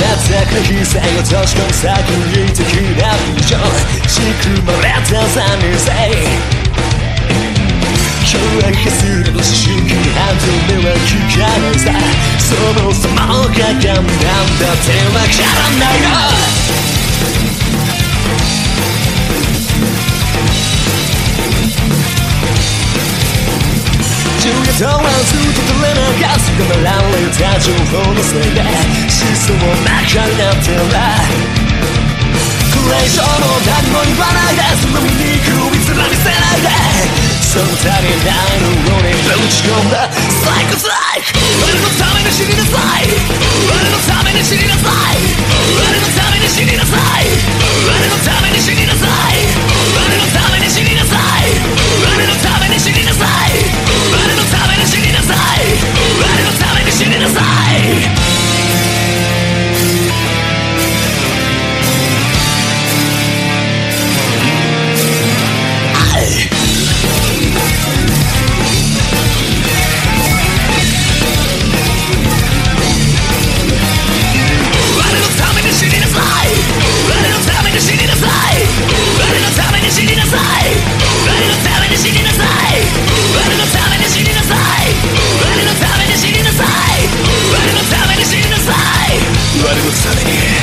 たく犠牲を閉じ込む作為的なビジョン仕組まれた残念性凶悪化すると主義ハンドルは効かないさそもそもがガンなんだってわからないの10夜とはずっと取れないがすがまられた情報のせいで思想の中になってらこれ以上の何も言わないでその醜い面見せないでその足りないのにぶち込んだサイコサイク俺のために死になさい俺のために死になさい俺のために死になさい俺のために死になさい俺のために死になさい俺のために死になさい俺のために死になさい俺のために死になさい我のために